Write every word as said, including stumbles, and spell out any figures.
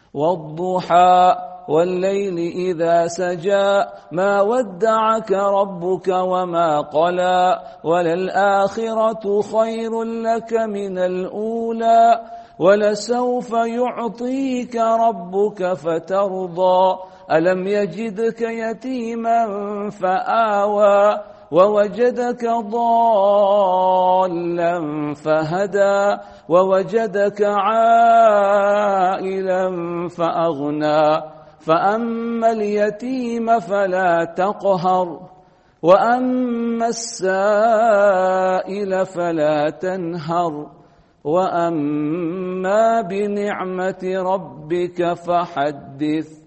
والضحى والليل إذا سجى ما ودعك ربك وما قلى وللآخرة خير لك من الأولى ولسوف يعطيك ربك فترضى ألم يجدك يتيما فآوى ووجدك ضالا فهدى ووجدك عائلا فأغنى فأما اليتيم فلا تقهر وأما السائل فلا تنهر وأما بنعمة ربك فحدث.